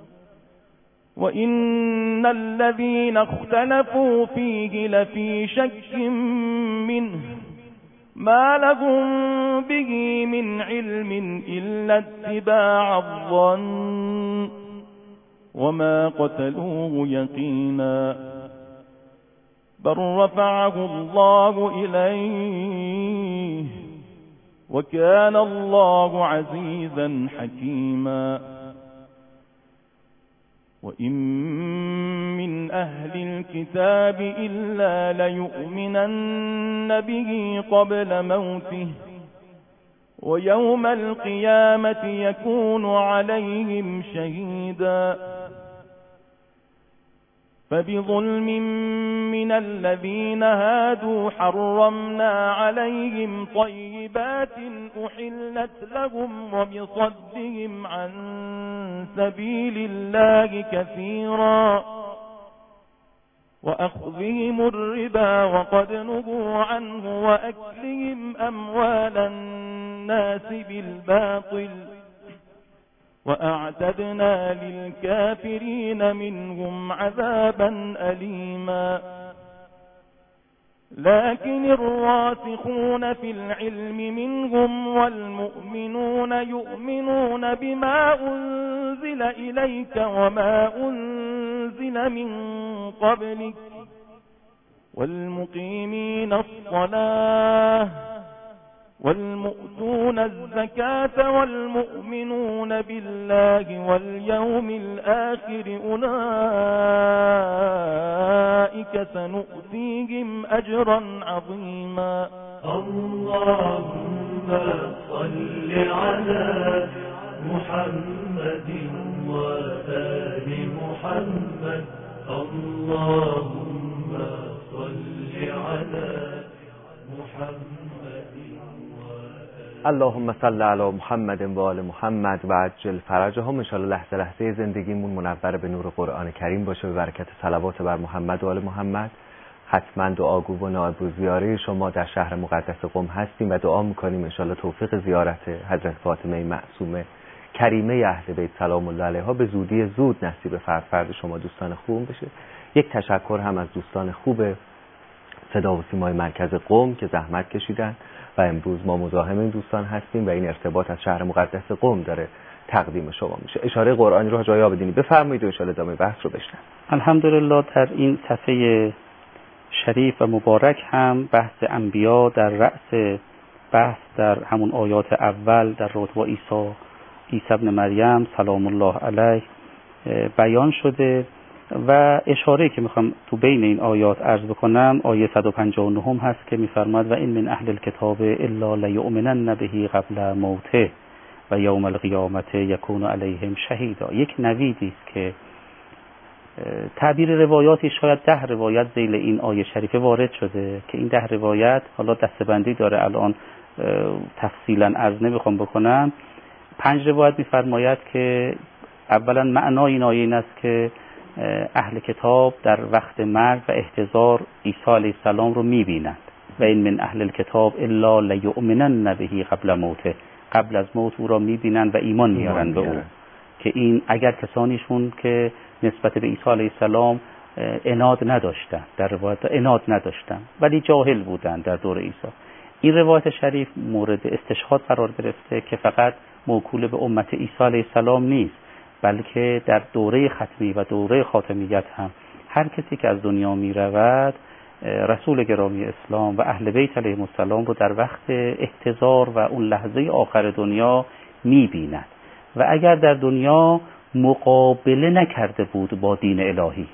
Speaker 4: وإن الذين اختلفوا فيه لفي شك منه ما لهم به من علم إلا اتباع الظن وما قتلوه يقينا بل رفعه الله إليه وكان الله عزيزا حكيما وإن من أهل الكتاب إلا ليؤمنن به قبل موته ويوم القيامة يكون عليهم شهيدا فبظلم من الذين هادوا حرمنا عليهم طيبات أحلت لهم وبصدهم عن سبيل الله كثيرا وأخذهم الربا وقد نهوا عنه وأكلهم أموال الناس بالباطل وأعتدنا للكافرين منهم عذابا أليما لكن الراسخون في العلم منهم والمؤمنون يؤمنون بما أنزل إليك وما أنزل من قبلك والمقيمين الصلاة والمؤتون الزكاة والمؤمنون بالله واليوم الآخر أولئك سنؤتيهم أجرا عظيما.
Speaker 3: اللهم صل على محمد وآل محمد. اللهم صل على محمد.
Speaker 1: اللهم صل علی محمد و آل محمد و عجل فرجهم. ان شاءالله لحظه لحظه زندگیمون منور به نور قرآن کریم باشه، به برکت صلوات بر محمد و آل محمد. حتما دعاگو و نائب الزیاره شما در شهر مقدس قم هستیم و دعا میکنیم ان شاءالله توفیق زیارت حضرت فاطمه معصومه کریمه اهل بیت سلام الله علیها به زودی زود نصیب فرد شما دوستان خوب بشه. یک تشکر هم از دوستان خوب صدا و سیمای مرکز قم که زحمت کشیدن و امروز ما مزاحم این دوستان هستیم و این ارتباط از شهر مقدس قم داره تقدیم شما میشه. اشاره قرآنی رو جای آبدینی بفرمایید و ان شاءالله ادامه بحث رو بشنویم.
Speaker 2: الحمدلله در این صفحه شریف و مبارک هم بحث انبیا در رأس بحث در همون آیات اول در رابطه با عیسی ابن مریم سلام الله علیه بیان شده و اشاره که میخوام تو بین این آیات عرض بکنم آیه 159 هست که میفرماد و این من اهل الکتاب الا لیؤمنن به قبل موته و یوم القیامت یکون علیهم شهیدا. یک نویدی است که تعبیر روایاتی شاید 10 روایت ذیل این آیه شریفه وارد شده که این 10 روایت حالا دسته‌بندی داره، الان تفصیلا عرض نمیخوام بکنم. 5 روایت میفرماید که اولا معنای این آیه این است که اهل کتاب در وقت مرگ و احتضار عیسی علیه السلام رو میبینند و این من اهل الکتاب الا لیؤمنن به قبل موته، قبل از موت او را میبینند و ایمان میارند به او. که این اگر کسانیشون که نسبت به عیسی علیه السلام عناد نداشتن، در روایت عناد نداشتن ولی جاهل بودن در دور عیسی. این روایت شریف مورد استشهاد قرار گرفته که فقط موکول به امت عیسی علیه السلام نیست، بلکه در دوره ختمی و دوره خاتمیت هم هر کسی که از دنیا می رود رسول گرامی اسلام و اهل بیت علیهم السلام رو در وقت احتضار و اون لحظه آخر دنیا می بیند و اگر در دنیا مقابله نکرده بود با دین الهی،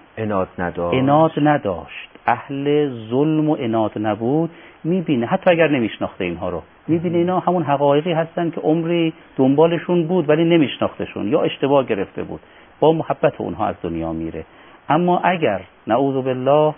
Speaker 2: عناد نداشت، اهل ظلم و عناد نبود، میبینه حتی اگر نمیشناخته اینها رو، میبینه اینا همون حقایقی هستن که عمری دنبالشون بود ولی نمیشناختشون یا اشتباه گرفته بود، با محبت اونها از دنیا میره. اما اگر نعوذ بالله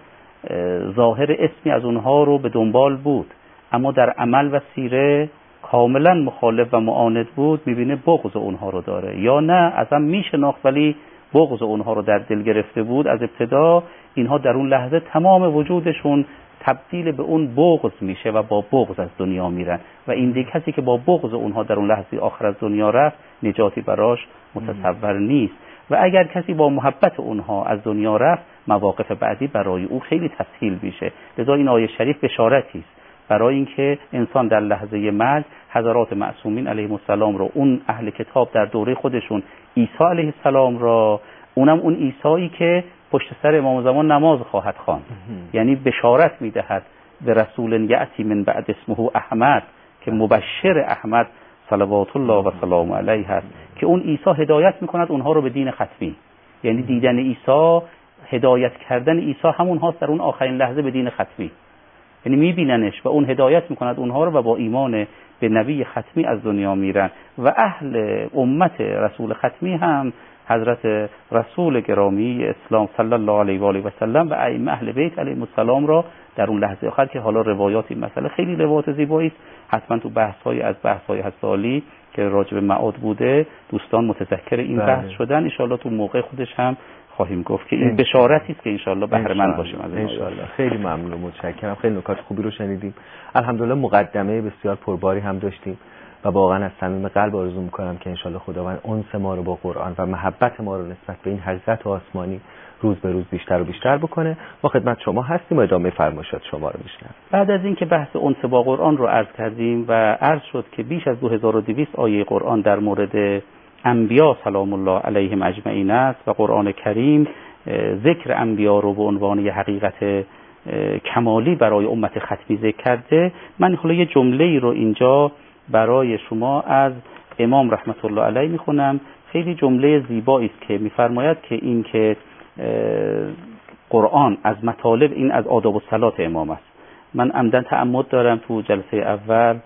Speaker 2: ظاهر اسمی از اونها رو به دنبال بود اما در عمل و سیره کاملا مخالف و معاند بود، میبینه بغض اونها رو داره، یا نه اصلا میشناخت ولی بغض اونها رو در دل گرفته بود از ابتدا. اینها در اون لحظه تمام وجودشون تبدیل به اون بغض میشه و با بغض از دنیا میرن و این دیگه کسی که با بغض اونها در اون لحظه آخر از دنیا رفت نجاتی براش متصور نیست. و اگر کسی با محبت اونها از دنیا رفت مواقف بعدی برای او خیلی تسهیل میشه. لذا این آیه شریف بشارتی است برای اینکه انسان در لحظه مرگ حضرات معصومین علیهم السلام رو، اون اهل کتاب در دوره خودشون عیسی علیه السلام را، اونم اون عیسایی که پشت سر امام زمان نماز خواهد خواند، یعنی بشارت میدهد به رسول یأتی من بعد اسمه احمد که مبشر احمد صلوات الله و سلام علیه هست که اون عیسی هدایت میکند اونها رو به دین ختمی. یعنی دیدن عیسی، هدایت کردن عیسی همون هاست در اون آخرین لحظه به دین ختمی، یعنی میبیننش و اون هدایت میکند اونها رو و با ایمان به نبی ختمی از دنیا میرن. و اهل امت رسول ختمی هم حضرت رسول گرامی اسلام صلی الله علیه و آله و سلم و ائمه اهل بیت علیهم السلام را در اون لحظه آخر که حالا روایات این مسئله خیلی روایات زیبایی است، حتما تو بحث‌های هستالی که راجع به معاد بوده دوستان متذکر این بحث شدن، ان شاءالله تو موقع خودش هم خواهیم گفت که این بشارتی است که ان شاءالله بهره مند باشیم از این.
Speaker 1: خیلی ممنون و متشکرم، خیلی نکات خوبی رو شنیدیم. الحمدلله مقدمه بسیار پرباری هم داشتیم و واقعا از صمیم قلب آرزو می‌کنم که ان شاءالله خداوند انس ما رو با قرآن و محبت ما رو نسبت به این حضرت آسمانی روز به روز بیشتر و بیشتر بکنه. ما خدمت شما هستیم و ادامه فرمایشات شما رو میشنویم.
Speaker 2: بعد از اینکه بحث انس با قرآن رو عرض کردیم و عرض شد که بیش از 2200 آیه قرآن در مورد انبیا سلام الله علیهم اجمعین است و قرآن کریم ذکر انبیا رو به عنوان یه حقیقت کمالی برای امت ختمی ذکر کرده. من حالا یه جمله‌ای رو اینجا برای شما از امام رحمت الله علیه میخونم. خیلی جمله زیبایی است که میفرماید که این که قرآن از مطالب، این از آداب الصلات امام است. من عمدن تعمد دارم تو جلسه اول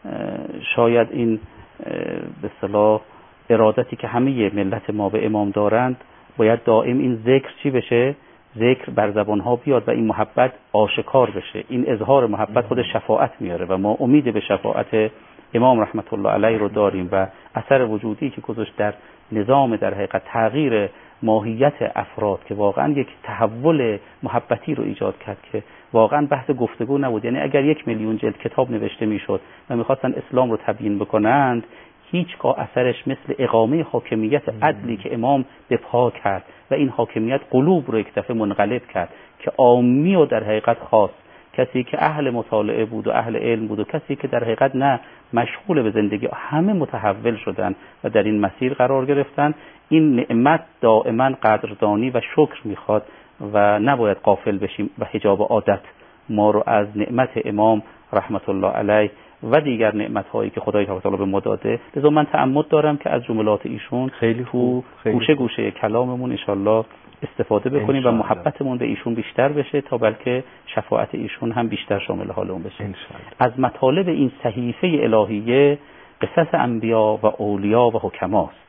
Speaker 2: شاید این به اصطلاح ارادتی که همه ملت ما به امام دارند باید دائم این ذکر چی بشه؟ ذکر بر زبانها بیاد و این محبت آشکار بشه. این اظهار محبت خود شفاعت میاره و ما امید به شفاعت امام رحمت الله علیه رو داریم و اثر وجودی که گذاشت در نظام، در حقیقت تغییر ماهیت افراد که واقعا یک تحول محبتی رو ایجاد کرد که واقعا بحث گفتگو نبود. یعنی اگر 1 میلیون جلد کتاب نوشته میشد و میخواستن اسلام رو تبیین بکنند، هیچگاه اثرش مثل اقامه حاکمیت عدلی که امام به پا کرد و این حاکمیت قلوب رو یک دفعه منقلب کرد که عامی و در حقیقت خاص، کسی که اهل مطالعه بود و اهل علم بود و کسی که در حقیقت نه مشغول به زندگی، همه متحول شدن و در این مسیر قرار گرفتن. این نعمت دائما قدردانی و شکر میخواد و نباید غافل بشیم و حجاب عادت ما رو از نعمت امام رحمت الله علیه و دیگر نعمت‌هایی که خدای تعالی به ما داده. لذا من تعمد دارم که از جملات ایشون
Speaker 1: خیلی خوب،
Speaker 2: گوشه کلاممون انشالله استفاده بکنیم و محبتمون به ایشون بیشتر بشه تا بلکه شفاعت ایشون هم بیشتر شامل حال اون بشه. از مطالب این صحیفه الهیه قصص انبیا و اولیا و حکماست.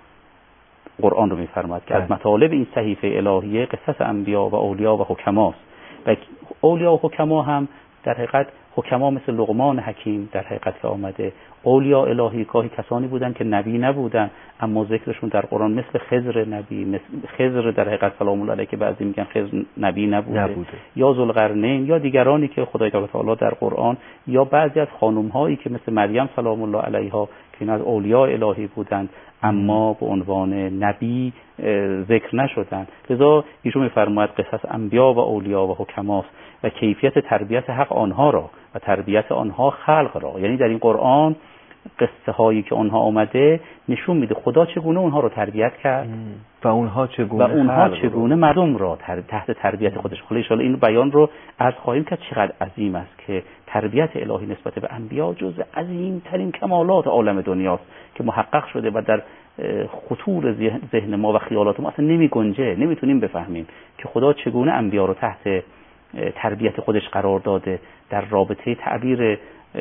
Speaker 2: قرآن رو می‌فرماید که از مطالب این صحیفه الهیه قصص انبیا و اولیا و حکماست و اولیا و حکما هم در حقیقت حکما مثل لقمان حکیم در حقیقت که آمده. اولیاء الهی گاهی کسانی بودن که نبی نبودن اما ذکرشون در قرآن مثل خضر نبی، مثل خضر در حقیقت سلام الله علیه که بعضی میگن خضر نبی نبوده. یا ذوالقرنین یا دیگرانی که خدای تعالی در قرآن، یا بعضی از خانم هایی که مثل مریم سلام الله علیها که این از اولیاء الهی بودند اما به عنوان نبی ذکر نشدند. لذا ایشون میفرماید قصص انبیا و اولیا و حکماست و کیفیت تربیت حق آنها را و تربیت آنها خلق را. یعنی در این قرآن قصه هایی که آنها آمده نشون میده خدا چگونه اونها رو تربیت کرد
Speaker 1: و اونها چگونه
Speaker 2: مردم را تحت تربیت خودش. خب ان شاء الله این بیان رو عرض خواهیم کرد چقدر عظیم است که تربیت الهی نسبت به انبیا جزء عظیمترین کمالات عالم دنیاست که محقق شده و در خطور ذهن ما و خیالات ما اصلا نمی گنجه، نمیتونیم بفهمیم که خدا چگونه انبیا رو تحت تربیت خودش قرار داده. در رابطه تعبیر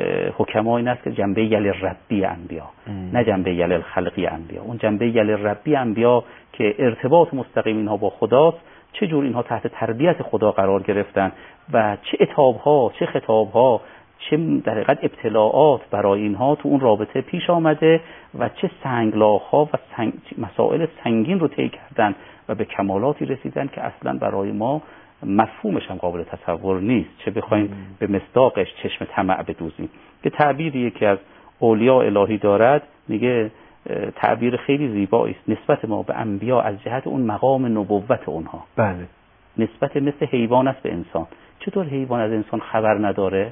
Speaker 2: حکما این است که جنبه یل ربی انبیا، نه جنبه یل الخلقی انبیا. اون جنبه یل ربی انبیا که ارتباط مستقیم اینها با خداست، چه جور اینها تحت تربیت خدا قرار گرفتن و چه عتاب‌ها، چه خطاب‌ها، چه در حقیقت ابتلاعات برای اینها تو اون رابطه پیش آمده و چه سنگلاخ‌ها و مسائل سنگین رو طی کردن و به کمالاتی رسیدن که اصلا برای ما مفهومش هم قابل تصور نیست، چه بخوایم به مصداقش چشم طمع بدوزیم. که تعبیری که از اولیاء الهی دارد میگه تعبیر خیلی زیبایی است. نسبت ما به انبیا از جهت اون مقام نبوت اونها،
Speaker 1: بله،
Speaker 2: نسبت مثل حیوان است به انسان. چطور حیوان از انسان خبر نداره؟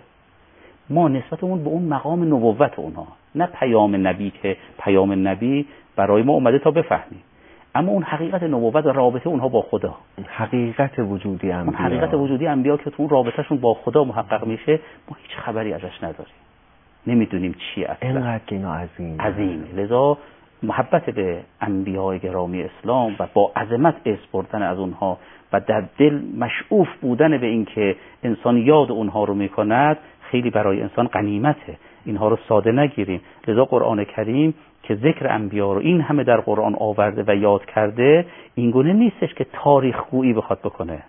Speaker 2: ما نسبتمون به اون مقام نبوت اونها، نه پیام نبی که پیام نبی برای ما اومده تا بفهمیم، اما اون حقیقت نبوت و رابطه اونها با خدا،
Speaker 1: حقیقت وجودی انبیا،
Speaker 2: حقیقت وجودی انبیا که تو اون رابطهشون با خدا محقق میشه، ما هیچ خبری ازش نداریم، نمیدونیم چی اصلا.
Speaker 1: اینقدر که اینا عظیمه.
Speaker 2: لذا محبت به انبیاء گرامی اسلام و با عظمت اسم بردن از اونها و در دل مشعوف بودن به این که انسان یاد اونها رو میکند خیلی برای انسان غنیمته. اینها رو ساده نگیریم. لذا قرآن کریم که ذکر انبیا رو این همه در قرآن آورده و یاد کرده، این گونه نیستش که تاریخ گویی بخواد بکنه،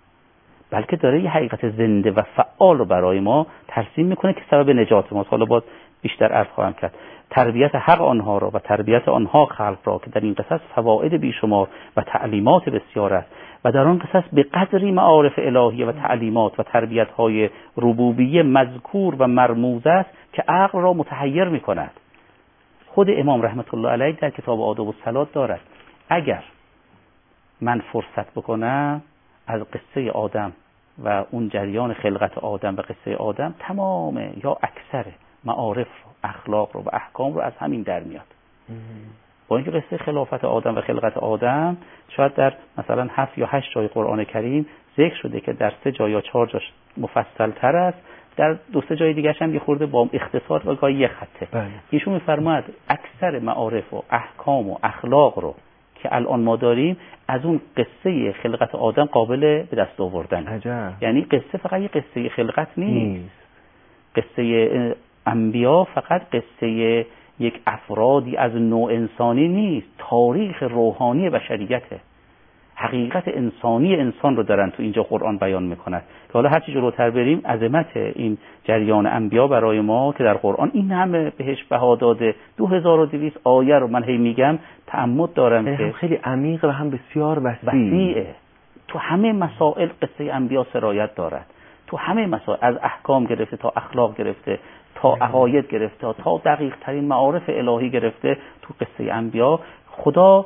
Speaker 2: بلکه داره یه حقیقت زنده و فعال رو برای ما ترسیم میکنه که سبب نجات ماست. حالا باز بیشتر عرض خواهم کرد. تربیت حق آنها را و تربیت آنها خلق را که در این قصص فواید بیشمار و تعلیمات بسیار است و در آن قصص به قدری معارف الهیه و تعلیمات و تربیت‌های ربوبیه مذکور و مرموز است که عقل را متحیر می‌کند. خود امام رحمت الله علیه در کتاب آداب الصلات دارد. اگر من فرصت بکنم از قصه آدم و اون جریان خلقت آدم و قصه آدم تمام یا اکثر معارف رو، اخلاق رو و احکام رو از همین در میاد. با اینکه قصه خلافت آدم و خلقت آدم شاید در مثلا 7 یا 8 جای قرآن کریم ذکر شده که در 3 جا یا 4 جاش مفصل تر است، در 2-3 جای دیگه هم یه خورده با اختصار و گاهی یه خطه. ایشون می‌فرماید اکثر معارف و احکام و اخلاق رو که الان ما داریم از اون قصه خلقت آدم قابل به دست آوردن.
Speaker 1: عجب.
Speaker 2: یعنی قصه فقط یه قصه خلقت نیست. قصه انبیا فقط قصه یک افرادی از نوع انسانی نیست، تاریخ روحانی بشریته. حقیقت انسانی انسان رو دارن تو اینجا قرآن بیان میکنن که حالا هرچی جلوتر بریم عظمت این جریان انبیا برای ما که در قرآن این همه بهش بها داده، 2200 آیه رو من هی میگم تعمد دارم که
Speaker 1: خیلی عمیق و هم بسیار
Speaker 2: وسیعه. تو همه مسائل قصه انبیا سرایت دارد، تو همه مسائل، از احکام گرفته تا اخلاق گرفته تا عقاید گرفته تا دقیق ترین معارف الهی گرفته، تو قصه انبیا خدا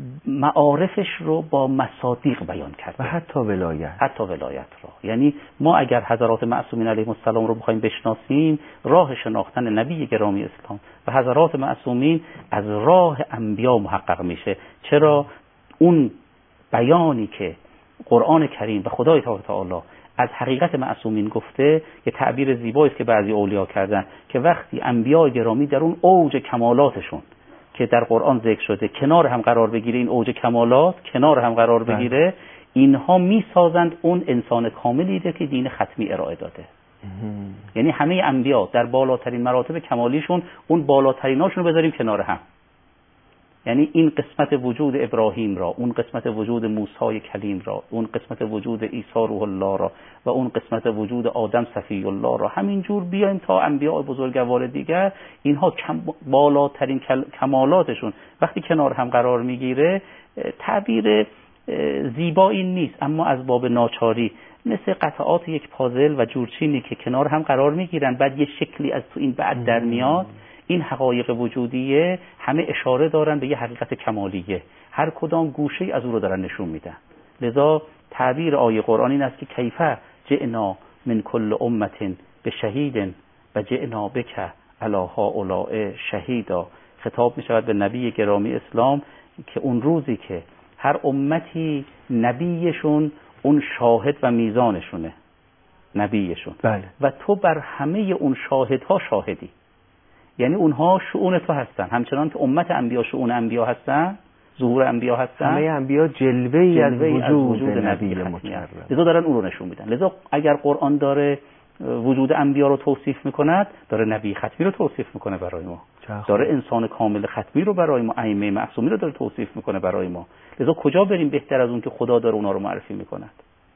Speaker 2: معارفش رو با مصادیق بیان کرده
Speaker 1: و حتی ولایت
Speaker 2: رو. یعنی ما اگر حضرات معصومین علیهم السلام رو بخوایم بشناسیم، راه شناختن نبی گرامی اسلام و حضرات معصومین از راه انبیا محقق میشه. چرا؟ اون بیانی که قرآن کریم و خدای تعالی از حقیقت معصومین گفته، یه تعبیر زیبایی است که بعضی اولیا کردن که وقتی انبیا گرامی در اون اوج کمالاتشون که در قرآن ذکر شده کنار هم قرار بگیره، این اوج کمالات کنار هم قرار بگیره، اینها میسازند اون انسان کاملی که دین ختمی ارائه داده. یعنی همه انبیا در بالاترین مراتب کمالیشون اون بالاتریناشون رو بذاریم کنار هم. یعنی این قسمت وجود ابراهیم را، اون قسمت وجود موسی کلیم را، اون قسمت وجود عیسی روح الله را و اون قسمت وجود آدم صفی الله را، همینجور بیایم تا انبیاء بزرگوار دیگر، اینها بالاترین کمالاتشون وقتی کنار هم قرار میگیره، تعبیر زیبایی نیست اما از باب ناچاری مثل قطعات یک پازل و جورچینی که کنار هم قرار میگیرن، بعد یه شکلی از تو این بعد در میاد. این حقایق وجودیه همه اشاره دارن به یه حقیقت کمالیه، هر کدام گوشه از او رو دارن نشون میدن. لذا تعبیر آیه قرآن این است که کیفه جئنا من کل امت بشهید و جئنا بک علی هؤلاء شهیدا. خطاب میشود به نبی گرامی اسلام که اون روزی که هر امتی نبیشون اون شاهد و میزانشونه، نبیشون، و تو بر همه اون شاهدها شاهدی. یعنی اونها شؤون تو هستن، همچنان که امت انبیا شؤون انبیا هستن، ظهور انبیا هستن،
Speaker 1: همه انبیا جلوه‌ای از وجود نبی مکرم.
Speaker 2: لذا دارن اون رو نشون میدن. لذا اگر قرآن داره وجود انبیا رو توصیف میکند، داره نبی ختمی رو توصیف میکنه برای ما، داره انسان کامل ختمی رو برای ما، ائمه معصومین رو داره توصیف میکنه برای ما. لذا کجا بریم بهتر از اون که خدا داره اونا رو معرفی میکند؟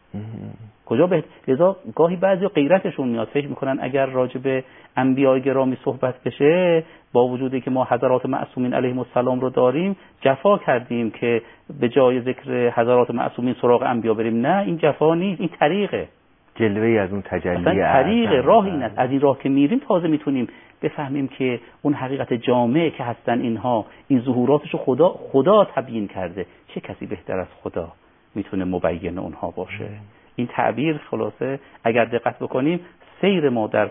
Speaker 2: کجا لذا گاهی بعضی غیرتشون میاد، فکر میکنن اگر راجع به انبیاء گرامی صحبت بشه، با وجودی که ما حضرات معصومین علیهم السلام رو داریم، جفا کردیم که به جای ذکر حضرات معصومین سراغ انبیا بریم. نه، این جفا نیست، این طریقه،
Speaker 1: جلوه‌ای از اون تجلی،
Speaker 2: طریقه، راه این است. از این راه که میریم تازه میتونیم بفهمیم که اون حقیقت جامعه که هستن اینها، این ظهوراتشو خدا تبیین کرده. چه کسی بهتر از خدا میتونه مبین اونها باشه؟ این تعبیر خلاصه اگر دقت بکنیم، سیر ما در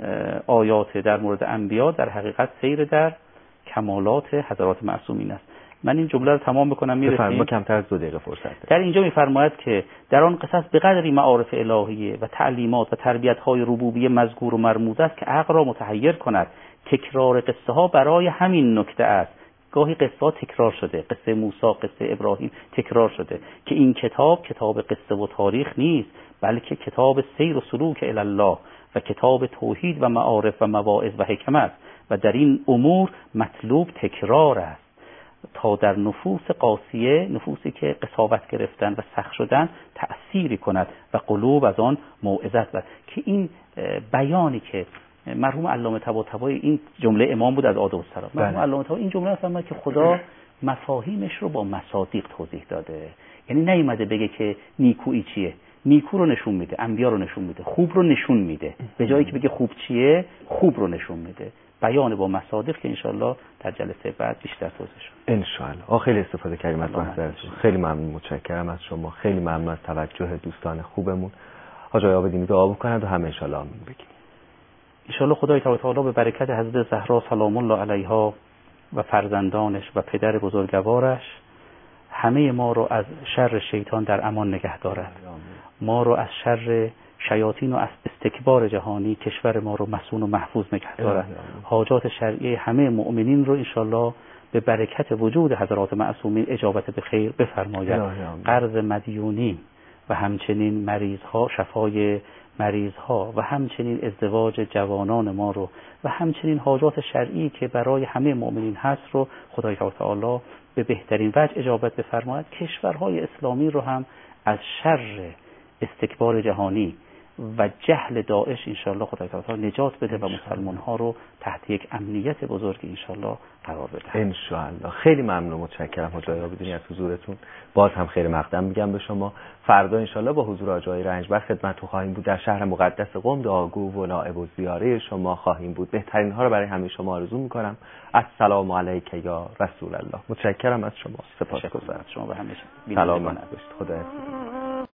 Speaker 2: آیات در مورد انبیا در حقیقت سیر در کمالات حضرات معصومین است. من این جمله رو تمام بکنم میرسیم.
Speaker 1: ما کمتر از 2 دقیقه فرصت داریم.
Speaker 2: در اینجا میفرماید که در آن قصص به قدری معارف الهیه و تعلیمات و تربیت‌های ربوبیه مذکور و مرموز است که عقل را متحیر کند. تکرار قصه ها برای همین نکته است. گاهی قصه ها تکرار شده، قصه موسی، قصه ابراهیم تکرار شده که این کتاب قصه و تاریخ نیست، بلکه کتاب سیر و سلوک الی الله و کتاب توحید و معارف و مواعظ و حکمت، و در این امور مطلوب تکرار است تا در نفوس قاسیه، نفوسی که قساوت گرفتن و سخت شدن، تأثیری کند و قلوب از آن موعظت بد. که این بیانی که مرحوم علامه طباطبایی، این جمله امام بود از آداب السلام، مرحوم علامه طباطبایی این جمله فرمود که خدا مفاهیمش رو با مصادیق توضیح داده. یعنی نیومده بگه که نیکویی چیه، نیکو رو نشون میده، انبیا رو نشون میده، خوب رو نشون میده، به جایی که بگه خوب چیه، خوب رو نشون میده. بیان با مصادیق که انشالله در جلسه بعد بیشتر توضیح شد.
Speaker 1: انشالله. خیلی استفاده کردیم از محضرتون. خیلی ممنون، متشکرم از شما. خیلی ممنون از توجه دوستان خوبمون. حاج آقای عابدینی دعا بکنند و همه انشالله آمین بگیم.
Speaker 2: انشالله خدای تعالی به برکت حضرت زهرا سلام الله علیها و فرزندانش و پدر بزرگوارش همه ما رو از شر شیطان در امان نگه دارد. ما رو از شر شیاطین و از استکبار جهانی کشور ما رو مصون و محفوظ نگه دارد. حاجات شرعی همه مؤمنین رو انشالله به برکت وجود حضرات معصومین اجابت به خیر بفرماید. قرض مدیونین و همچنین مریضها، شفای مریضها و همچنین ازدواج جوانان ما رو و همچنین حاجات شرعی که برای همه مؤمنین هست رو خدای تعالی به بهترین وجه اجابت بفرماید. کشورهای اسلامی رو هم از شر استکبار جهانی و جهل داعش انشالله خدای تعالی نجات بده و مسلمان ها رو تحت یک امنیت بزرگ انشالله قرار بده
Speaker 1: انشالله. خیلی ممنون، متشکرم حاج آقای عابدینی از حضورتون. باز هم خیر مقدم میگم به شما. فردا انشالله با حضور حاج آقای رنجبر خدمتتون خواهیم بود. در شهر مقدس قم دعاگو و نائب و زیاره شما خواهیم بود. بهترین ها رو برای همه شما آرزو میکنم. السلام علیک یا رسول الله. متشکرم از شما. سپاسگزارم.
Speaker 2: شما به همه
Speaker 1: سلام. خدا